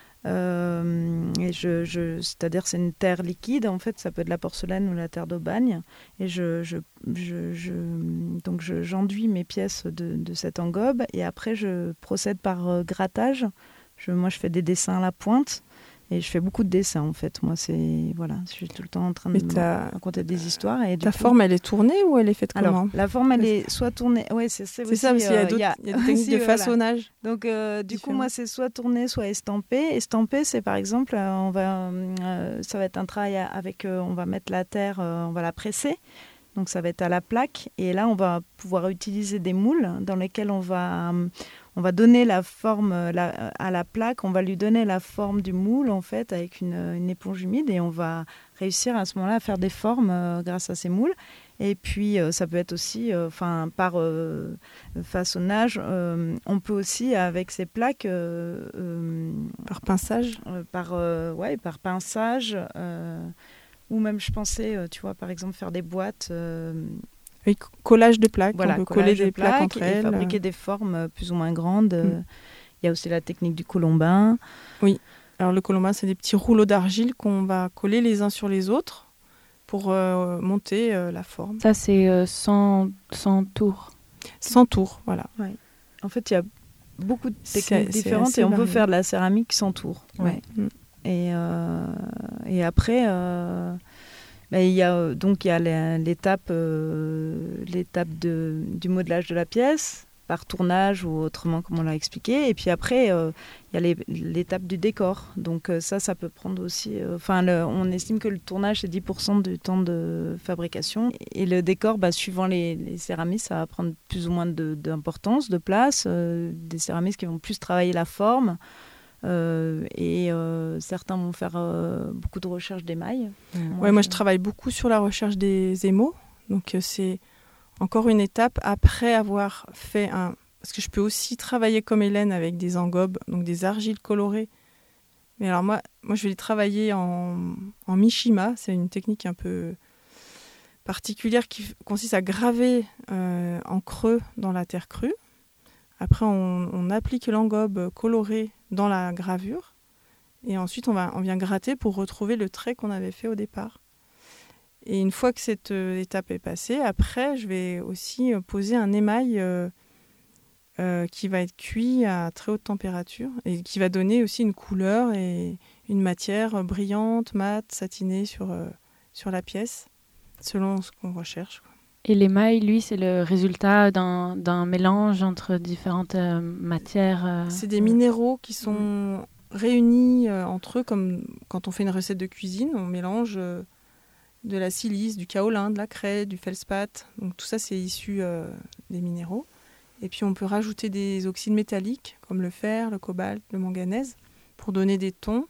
Euh, et je, je, c'est-à-dire c'est une terre liquide, en fait ça peut être la porcelaine ou la terre d'Aubagne, et je, je, je, je, donc je, j'enduis mes pièces de, de cette engobe, et après je procède par euh, grattage. Je, moi je fais des dessins à la pointe, et je fais beaucoup de dessins en fait. Moi c'est voilà, je suis tout le temps en train de raconter des histoires. Et ta coup, forme elle est tournée ou elle est faite comment? Alors la forme elle est soit tournée, ouais c'est c'est, c'est ça parce qu'il y a, euh, y a, y a des techniques de façonnage. Voilà. Donc euh, du coup moi c'est soit tournée soit estampée. Estampée c'est par exemple euh, on va euh, ça va être un travail avec euh, on va mettre la terre, euh, on va la presser. Donc ça va être à la plaque, et là on va pouvoir utiliser des moules dans lesquels on va on va donner la forme la, à la plaque, on va lui donner la forme du moule en fait avec une, une éponge humide, et on va réussir à ce moment-là à faire des formes euh, grâce à ces moules. Et puis euh, ça peut être aussi enfin euh, par euh, façonnage, euh, on peut aussi avec ces plaques euh, euh, par pinçage euh, par euh, ouais par pinçage euh, ou même je pensais, tu vois, par exemple, faire des boîtes... Euh... Oui, collage de plaques, voilà, on peut coller des plaques, plaques entre et elles. fabriquer des formes plus ou moins grandes. Mm. Il y a aussi la technique du colombin. Oui, alors le colombin, c'est des petits rouleaux d'argile qu'on va coller les uns sur les autres pour euh, monter euh, la forme. Ça, c'est euh, sans, sans tours. Sans tours, voilà. Ouais. En fait, il y a beaucoup de techniques c'est, différentes c'est et on varié. Peut faire de la céramique sans tours. Ouais. Ouais. Mm. Et, euh, et après, euh, ben, il y a, donc il y a l'étape, euh, l'étape de, du modelage de la pièce, par tournage ou autrement, comme on l'a expliqué. Et puis après, euh, il y a les, l'étape du décor. Donc euh, ça, ça peut prendre aussi... Enfin, euh, on estime que le tournage, c'est dix pour cent du temps de fabrication. Et le décor, bah, suivant les, les céramistes, ça va prendre plus ou moins de, d'importance, de place. Euh, des céramistes qui vont plus travailler la forme. Euh, et euh, certains vont faire euh, beaucoup de recherche d'émail. Moi, ouais, je... moi je travaille beaucoup sur la recherche des émaux, donc euh, c'est encore une étape après avoir fait un... Parce que je peux aussi travailler comme Hélène avec des engobes, donc des argiles colorées. Mais alors moi, moi je vais les travailler en, en Mishima, c'est une technique un peu particulière qui consiste à graver euh, en creux dans la terre crue. Après, on, on applique l'engobe colorée dans la gravure. Et ensuite, on, va, on vient gratter pour retrouver le trait qu'on avait fait au départ. Et une fois que cette euh, étape est passée, après, je vais aussi euh, poser un émail euh, euh, qui va être cuit à très haute température et qui va donner aussi une couleur et une matière brillante, mate, satinée sur, euh, sur la pièce, selon ce qu'on recherche, quoi. Et l'émail, lui, c'est le résultat d'un, d'un mélange entre différentes euh, matières. Euh... C'est des minéraux qui sont mmh. réunis euh, entre eux, comme quand on fait une recette de cuisine, on mélange euh, de la silice, du kaolin, de la craie, du feldspath. Donc tout ça, c'est issu euh, des minéraux. Et puis on peut rajouter des oxydes métalliques, comme le fer, le cobalt, le manganèse, pour donner des tons,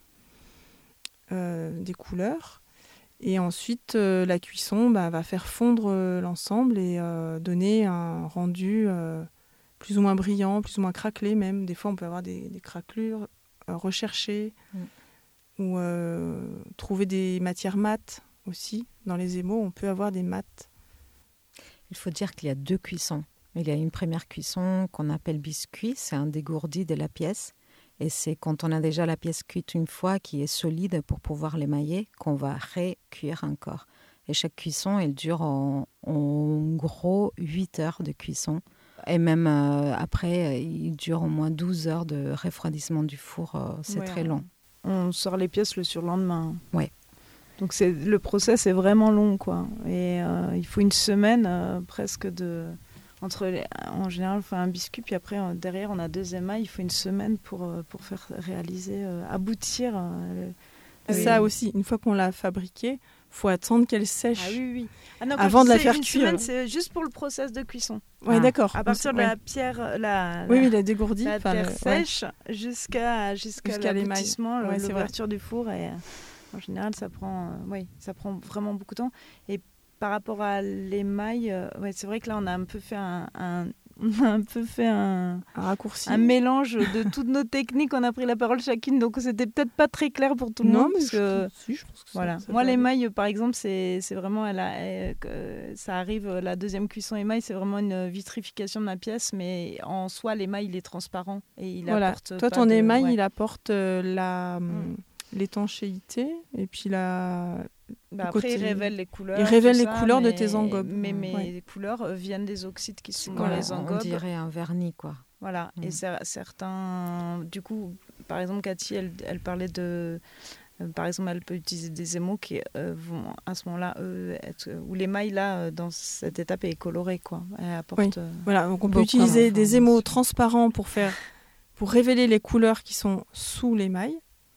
euh, des couleurs. Et ensuite, euh, la cuisson bah, va faire fondre euh, l'ensemble et euh, donner un rendu euh, plus ou moins brillant, plus ou moins craquelé même. Des fois, on peut avoir des, des craquelures euh, recherchées mmh. ou euh, trouver des matières mates aussi. Dans les émaux, on peut avoir des mates. Il faut dire qu'il y a deux cuissons. Il y a une première cuisson qu'on appelle biscuit, c'est un dégourdi de la pièce. Et c'est quand on a déjà la pièce cuite une fois, qui est solide pour pouvoir l'émailler, qu'on va récuire encore. Et chaque cuisson, elle dure en, en gros huit heures de cuisson. Et même euh, après, il dure au moins douze heures de refroidissement du four. Euh, c'est ouais, très long. On sort les pièces le surlendemain. Oui. Donc c'est, le process est vraiment long, quoi. Et euh, il faut une semaine euh, presque de... Entre les, en général, on fait un biscuit, puis après, euh, derrière, on a deux émails. Il faut une semaine pour, euh, pour faire réaliser, euh, aboutir. Euh, le... Ça oui. aussi, une fois qu'on l'a fabriquée, il faut attendre qu'elle sèche ah, oui, oui. Ah non, avant de la faire une cuire. Semaine, c'est juste pour le process de cuisson. Oui, ah. d'accord. À partir de ouais. la pierre, la, oui, oui, la dégourdie. La terre le... sèche ouais. jusqu'à, jusqu'à, jusqu'à l'aboutissement, ouais, l'ouverture du four. Et... En général, ça prend, euh, oui, ça prend vraiment beaucoup de temps. Et par rapport à l'émail, euh, ouais, c'est vrai que là, on a un peu fait un, un, on a un peu fait un, un raccourci, un mélange de toutes nos techniques. On a pris la parole chacune, donc c'était peut-être pas très clair pour tout le non, monde. Mais parce je, que, si, je pense que voilà. ça, ça Moi, l'émail, par exemple, c'est, c'est vraiment, elle a, elle, euh, ça arrive, la deuxième cuisson émail, c'est vraiment une vitrification de ma pièce, mais en soi, l'émail, il est transparent et il voilà. apporte. Toi, pas ton de, émail, ouais. il apporte euh, la Mm. l'étanchéité et puis la. Bah après, côté... il révèle les couleurs. Il révèle les ça, couleurs mais... de tes engobes. Mais mes ouais. couleurs euh, viennent des oxydes qui sont voilà, dans les engobes. On dirait un vernis, quoi. Voilà. Mm. Et certains... Du coup, par exemple, Cathy, elle, elle parlait de... Euh, par exemple, elle peut utiliser des émaux qui euh, vont, à ce moment-là, euh, être... Où l'émail, là, euh, dans cette étape, est coloré, quoi. Elle apporte... Oui. Euh... Voilà, donc on peut Beaucoup utiliser des émaux transparents pour faire... pour révéler les couleurs qui sont sous l'émail,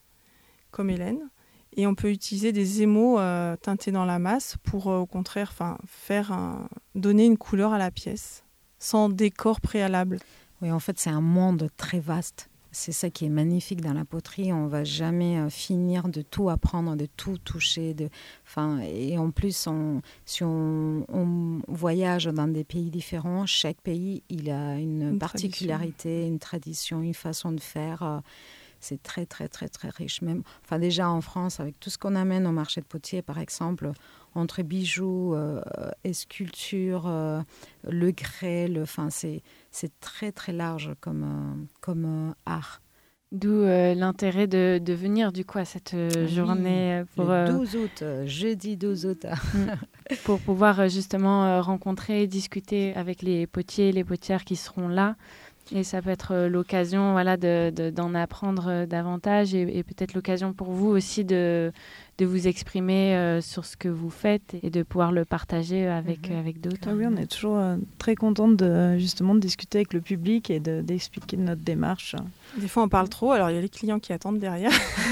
comme Hélène. Et on peut utiliser des émaux euh, teintés dans la masse pour, euh, au contraire, faire un, donner une couleur à la pièce, sans décor préalable. Oui, en fait, c'est un monde très vaste. C'est ça qui est magnifique dans la poterie. On ne va jamais euh, finir de tout apprendre, de tout toucher. De... Enfin, et en plus, on, si on, on voyage dans des pays différents, chaque pays il a une, une particularité, tradition. une tradition, une façon de faire. Euh, c'est très, très, très, très riche. Même, enfin, déjà en France, avec tout ce qu'on amène au marché de potier, par exemple, entre bijoux euh, et sculptures, euh, le grès, enfin, c'est, c'est très, très large comme, euh, comme euh, art. D'où euh, l'intérêt de, de venir du coup à cette euh, oui, journée pour le douze août, euh, jeudi douze août, pour pouvoir euh, justement euh, rencontrer, discuter avec les potiers, les potières qui seront là. Et ça peut être euh, l'occasion, voilà, de, de, d'en apprendre euh, davantage et, et peut-être l'occasion pour vous aussi de, de vous exprimer euh, sur ce que vous faites et de pouvoir le partager avec, mmh. avec d'autres. Ah oui, on est toujours euh, très contente de, justement de discuter avec le public et de, d'expliquer notre démarche. Des fois, on parle trop, alors il y a les clients qui attendent derrière.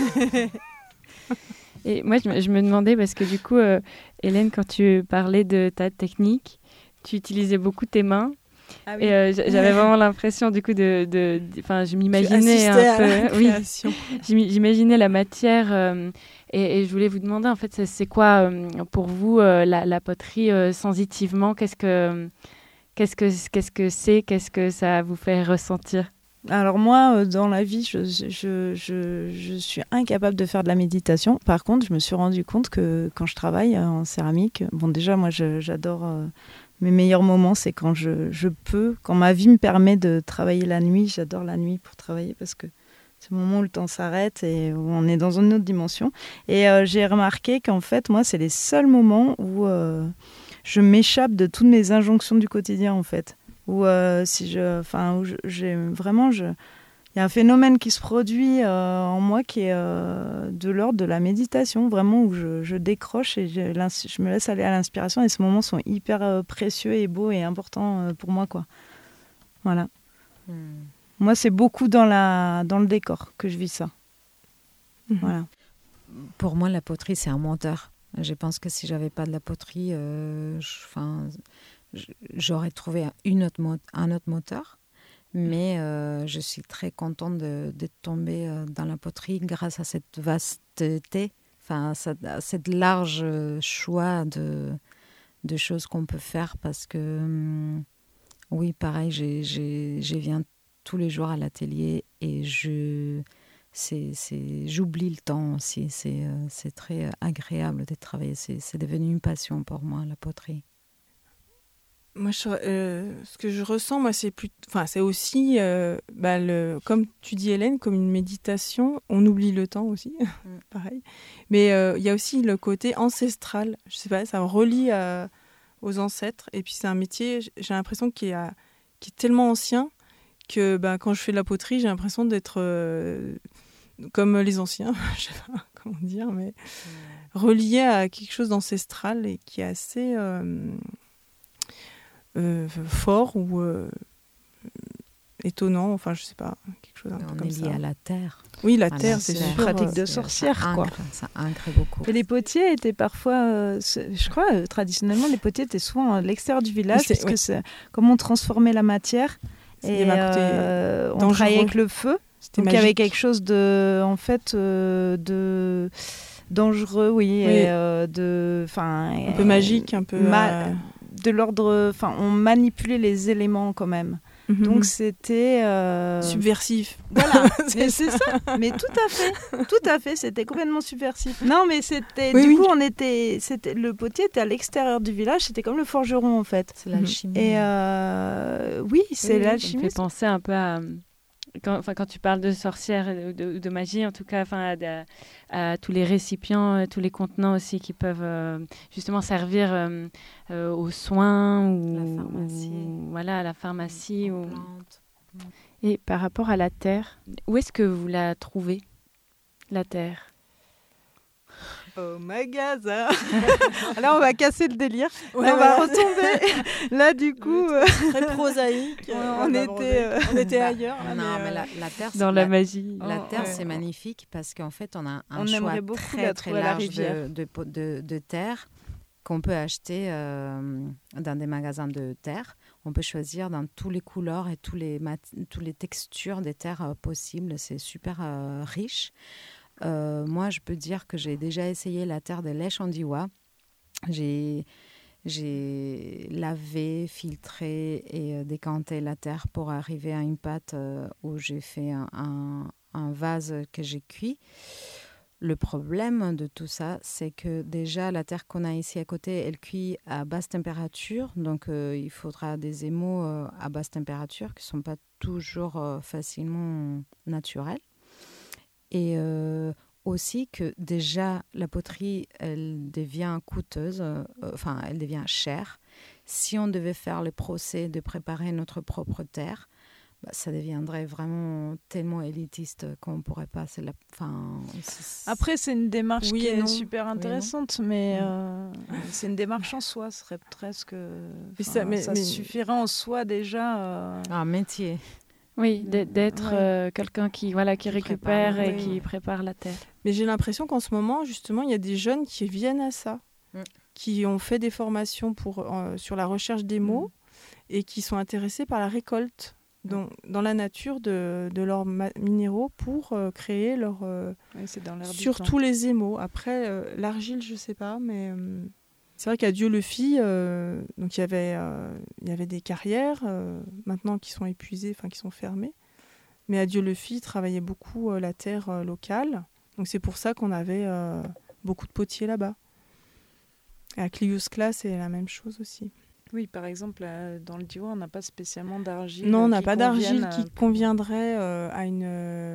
Et moi, je me, je me demandais, parce que du coup, euh, Hélène, quand tu parlais de ta technique, tu utilisais beaucoup tes mains. Ah oui. Et euh, j'avais vraiment l'impression du coup de, de, de, enfin, je m'imaginais un à peu, la création. Oui, j'imaginais la matière euh, et, et je voulais vous demander en fait, c'est, c'est quoi euh, pour vous euh, la, la poterie euh, sensitivement, qu'est-ce que, qu'est-ce que, qu'est-ce que c'est, qu'est-ce que ça vous fait ressentir? Alors moi, euh, dans la vie, je, je, je, je suis incapable de faire de la méditation. Par contre, je me suis rendu compte que quand je travaille en céramique, bon déjà moi je, j'adore. Euh, Mes meilleurs moments, c'est quand je, je peux, quand ma vie me permet de travailler la nuit. J'adore la nuit pour travailler parce que c'est le moment où le temps s'arrête et où on est dans une autre dimension. Et euh, j'ai remarqué qu'en fait, moi, c'est les seuls moments où euh, je m'échappe de toutes mes injonctions du quotidien, en fait. Où, euh, si je, enfin, où je, j'ai vraiment... Je, il y a un phénomène qui se produit euh, en moi qui est euh, de l'ordre de la méditation, vraiment où je, je décroche et je, je me laisse aller à l'inspiration. Et ces moments sont hyper euh, précieux et beaux et importants euh, pour moi, quoi. Voilà. Mm. Moi, c'est beaucoup dans, la, dans le décor que je vis ça. Mm-hmm. Voilà. Pour moi, la poterie, c'est un moteur. Je pense que si j'avais pas de la poterie, euh, je, j'aurais trouvé une autre mo- un autre moteur. Mais euh, je suis très contente de, de tomber euh, dans la poterie grâce à cette vasteté, enfin, à cette large choix de, de choses qu'on peut faire. Parce que, hum, oui, pareil, j'ai, j'ai, je viens tous les jours à l'atelier et je, c'est, c'est, j'oublie le temps aussi. C'est, euh, c'est très agréable de travailler. C'est, c'est devenu une passion pour moi, la poterie. Moi, je, euh, ce que je ressens, moi, c'est plus, enfin, c'est aussi, euh, bah, le, comme tu dis, Hélène, comme une méditation. On oublie le temps aussi, mm. pareil. Mais il euh, y a aussi le côté ancestral. Je sais pas, ça me relie à, aux ancêtres. Et puis c'est un métier, j'ai l'impression qui est, qui est tellement ancien que, bah, quand je fais de la poterie, j'ai l'impression d'être euh, comme les anciens. Je sais pas comment dire, mais mm. relié à quelque chose d'ancestral et qui est assez euh, Euh, fort ou euh, étonnant, enfin je sais pas, quelque chose un peu on comme est lié ça. à la terre. Oui, la à terre, la c'est terre. sûr. Pratique euh, de sorcière, ça quoi. ancre, ça ancre beaucoup. Et les potiers étaient parfois, euh, je crois, euh, traditionnellement, les potiers étaient souvent à l'extérieur du village, parce que c'est comme on transformait la matière c'est et euh, on travaillait avec le feu. C'était Donc il y avait quelque chose de, en fait, euh, de dangereux, oui, oui. et euh, de, enfin, un peu magique, un peu ma- euh... de l'ordre, enfin, on manipulait les éléments quand même. Mm-hmm. Donc c'était euh... subversif. Voilà, c'est, c'est ça. Mais tout à fait, tout à fait, c'était complètement subversif. Non, mais c'était, oui, du oui. coup, on était, c'était, le potier était à l'extérieur du village, c'était comme le forgeron en fait. C'est l'alchimie. Et euh... oui, c'est oui, l'alchimie. Ça me fait penser un peu à quand, enfin, quand tu parles de sorcières ou de, de magie, en tout cas, enfin, à, à, à tous les récipients, tous les contenants aussi qui peuvent euh, justement servir euh, euh, aux soins ou, la pharmacie. ou voilà, à la pharmacie. Aux ou... plantes. Et par rapport à la terre, où est-ce que vous la trouvez, la terre? Au magasin. Là, on va casser le délire. Ouais, Là, on voilà. va retomber. Là, du coup, euh... très prosaïque. on, euh, on bah, était, euh... on était ailleurs. Là, Non, mais, mais euh... la, la terre, c'est dans la, la magie. La Oh, terre, ouais. c'est magnifique parce qu'en fait, on a un on choix beaucoup très très large de, de, de, de, de terre qu'on peut acheter euh, dans des magasins de terre. On peut choisir dans tous les couleurs et tous les mat- toutes les textures des terres euh, possibles. C'est super euh, riche. Euh, moi, je peux dire que j'ai déjà essayé la terre de l'Echandiwa. J'ai, j'ai lavé, filtré et euh, décanté la terre pour arriver à une pâte euh, où j'ai fait un, un, un vase que j'ai cuit. Le problème de tout ça, c'est que déjà, la terre qu'on a ici à côté, elle cuit à basse température. Donc, euh, il faudra des émaux euh, à basse température qui ne sont pas toujours euh, facilement naturels. Et euh, aussi que déjà, la poterie, elle devient coûteuse, euh, enfin, elle devient chère. Si on devait faire le procès de préparer notre propre terre, bah, ça deviendrait vraiment tellement élitiste qu'on ne pourrait pas... C'est la... enfin, c'est... Après, c'est une démarche oui qui est non. super intéressante, oui mais euh, c'est une démarche en soi. Ce serait presque... Mais ça, mais, ça mais... suffirait en soi déjà... Euh... Un métier. Oui, d'être ouais. euh, quelqu'un qui, voilà, qui, qui récupère prépare, et oui. qui prépare la terre. Mais j'ai l'impression qu'en ce moment, justement, il y a des jeunes qui viennent à ça, mm. qui ont fait des formations pour, euh, sur la recherche des mots mm. et qui sont intéressés par la récolte donc, dans la nature de, de leurs ma- minéraux pour euh, créer leur... Euh, oui, c'est dans l'air surtout les émaux. Après, euh, l'argile, je ne sais pas, mais... Euh, c'est vrai qu'à Dieu-le-Fit, euh, donc il y avait, euh, il y avait des carrières euh, maintenant qui sont épuisées, enfin qui sont fermées. Mais à Dieu-le-Fit, travaillait beaucoup euh, la terre euh, locale. Donc c'est pour ça qu'on avait euh, beaucoup de potiers là-bas. Et à Clius-Clas, c'est la même chose aussi. Oui, par exemple, euh, dans le Diois, on n'a pas spécialement d'argile. Non, on n'a qui pas d'argile à... qui conviendrait euh, à une euh,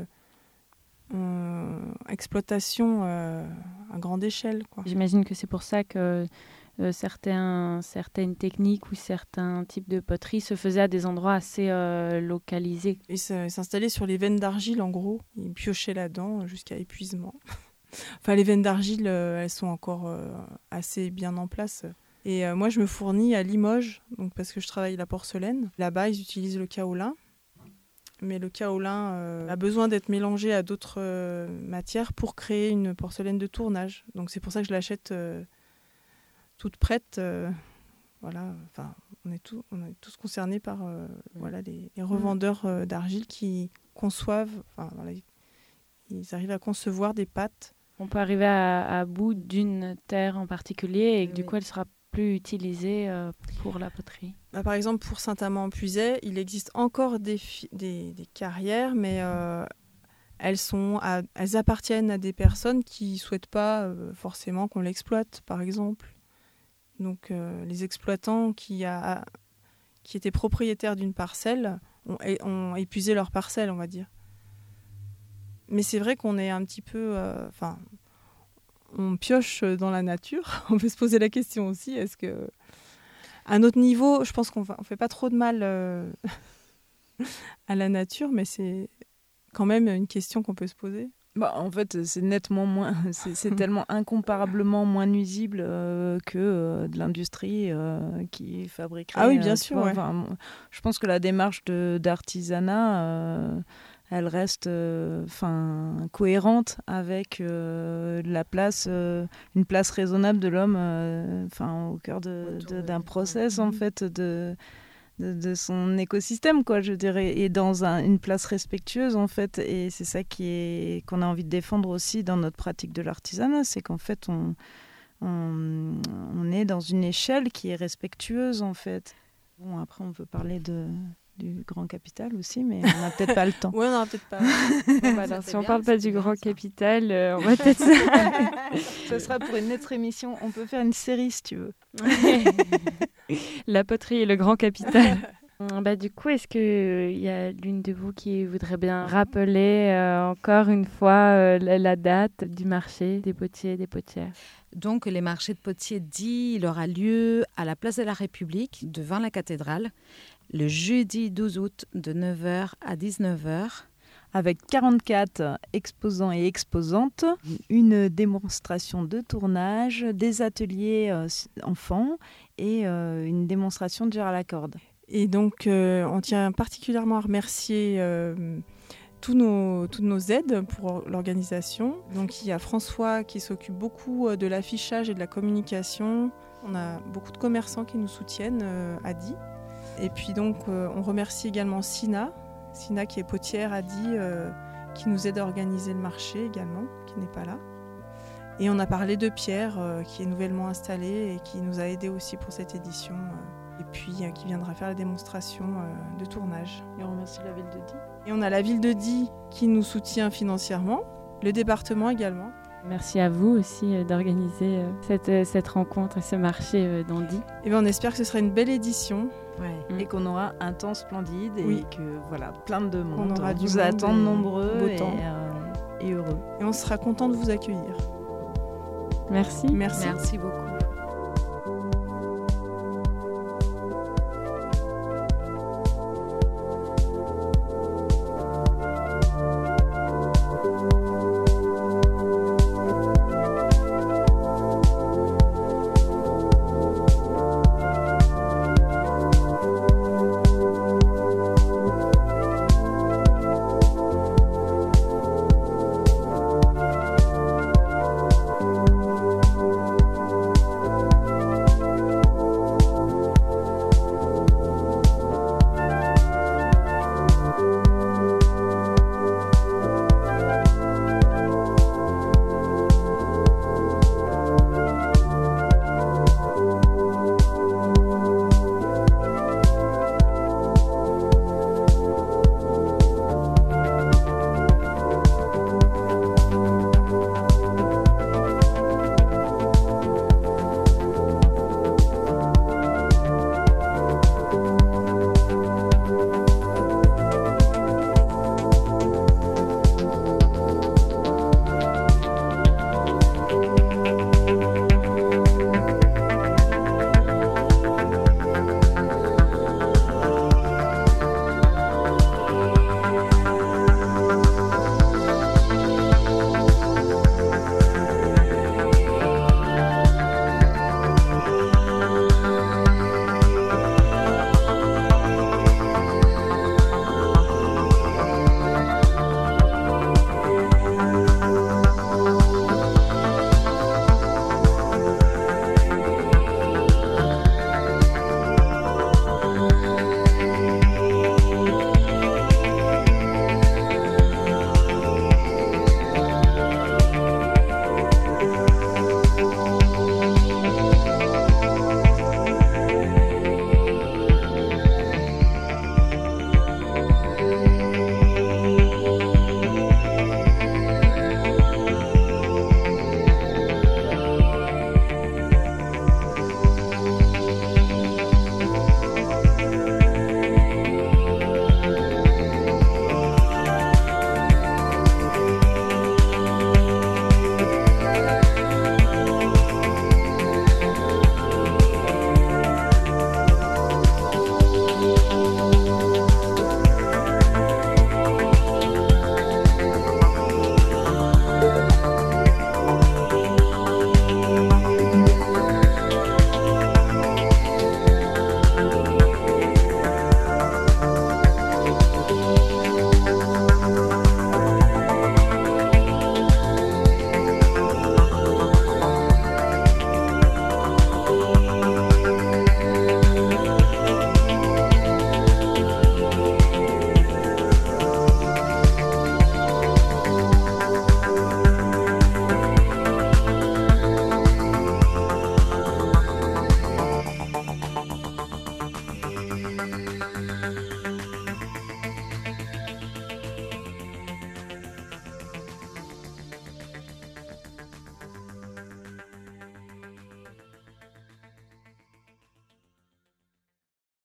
euh, exploitation euh, à grande échelle, quoi. J'imagine que c'est pour ça que euh, certains, certaines techniques ou certains types de poterie se faisaient à des endroits assez euh, localisés. Ils s'installaient sur les veines d'argile, en gros. Ils piochaient là-dedans jusqu'à épuisement. Enfin, les veines d'argile, euh, elles sont encore euh, assez bien en place. Et euh, moi, je me fournis à Limoges, donc parce que je travaille la porcelaine. Là-bas, ils utilisent le kaolin. Mais le kaolin euh, a besoin d'être mélangé à d'autres euh, matières pour créer une porcelaine de tournage. Donc c'est pour ça que je l'achète euh, toute prête. Euh, voilà, enfin, on est, tout, on est tous concernés par euh, voilà, les, les revendeurs euh, d'argile qui conçoivent, enfin, voilà, ils arrivent à concevoir des pâtes. On peut arriver à, à bout d'une terre en particulier et oui. du coup elle sera plus utilisée euh, pour la poterie. Bah, par exemple, pour Saint-Amand-en-Puisaye, il existe encore des, fi- des, des carrières, mais euh, elles, sont à, elles appartiennent à des personnes qui ne souhaitent pas euh, forcément qu'on l'exploite, par exemple. Donc euh, les exploitants qui, a, qui étaient propriétaires d'une parcelle ont, ont épuisé leur parcelle, on va dire. Mais c'est vrai qu'on est un petit peu... Enfin, euh, on pioche dans la nature. On peut se poser la question aussi, est-ce que... À un autre niveau, je pense qu'on ne fait pas trop de mal euh, à la nature, mais c'est quand même une question qu'on peut se poser. Bah, en fait, c'est nettement moins... C'est, c'est tellement incomparablement moins nuisible euh, que euh, de l'industrie euh, qui fabriquerait... Ah oui, bien euh, sûr, vois, ouais. Enfin, je pense que la démarche de, d'artisanat... Euh, elle reste euh, cohérente avec euh, la place, euh, une place raisonnable de l'homme euh, au cœur de, de, d'un process en fait, de, de, de son écosystème, quoi, je dirais, et dans un, une place respectueuse, en fait. Et c'est ça qui est, qu'on a envie de défendre aussi dans notre pratique de l'artisanat, c'est qu'en fait, on, on, on est dans une échelle qui est respectueuse, en fait. Bon, après, on peut parler de... du grand capital aussi, mais on n'a peut-être pas le temps. Oui, on n'aura peut-être pas. Bon, bah, alors, si on ne parle pas du grand ça. capital, euh, on va peut-être... Ce sera pour une autre émission. On peut faire une série, si tu veux. La poterie et le grand capital. Bah, du coup, est-ce qu'il y a l'une de vous qui voudrait bien rappeler euh, encore une fois euh, la, la date du marché des potiers et des potières ? Donc, les marchés de potiers dits, il aura lieu à la place de la République, devant la cathédrale, le jeudi douze août de neuf heures à dix-neuf heures. Avec quarante-quatre exposants et exposantes, une démonstration de tournage, des ateliers euh, enfants et euh, une démonstration de tir à la corde. Et donc, euh, on tient particulièrement à remercier euh, tous nos, toutes nos aides pour l'organisation. Donc, il y a François qui s'occupe beaucoup de l'affichage et de la communication. On a beaucoup de commerçants qui nous soutiennent euh, à Die. Et puis donc, euh, on remercie également Sina, Sina qui est potière à Die, euh, qui nous aide à organiser le marché également, qui n'est pas là. Et on a parlé de Pierre, euh, qui est nouvellement installé et qui nous a aidés aussi pour cette édition. Euh, et puis, euh, qui viendra faire la démonstration euh, de tournage. Et on remercie la ville de Die. Et on a la ville de Die qui nous soutient financièrement, le département également. Merci à vous aussi euh, d'organiser euh, cette, euh, cette rencontre et ce marché euh, dans Die. Et bien, on espère que ce sera une belle édition. Ouais. Et qu'on aura un temps splendide oui. et que voilà, plein de monde on aura vous du attend nombreux beau et, temps. Euh, et heureux. Et on sera content de vous accueillir. Merci. Merci. Merci beaucoup.